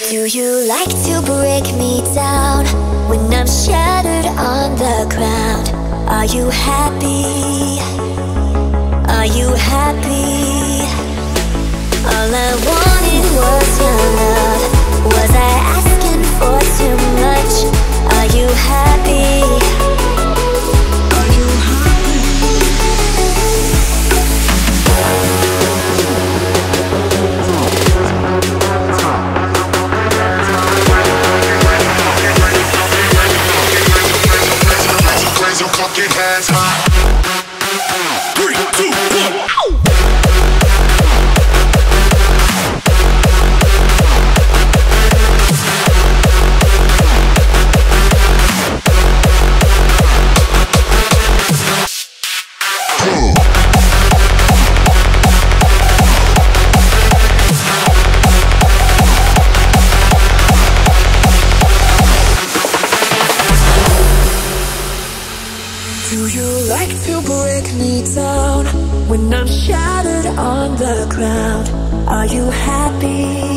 Do you like to break me down when I'm shattered on the ground? Are you happy? Are you happy? All I wanted was your love. Was I asking for too much? Are you happy? Are you Raise your fucking hands high. 3, 2, 1. Do you like to break me down when I'm shattered on the ground? Are you happy?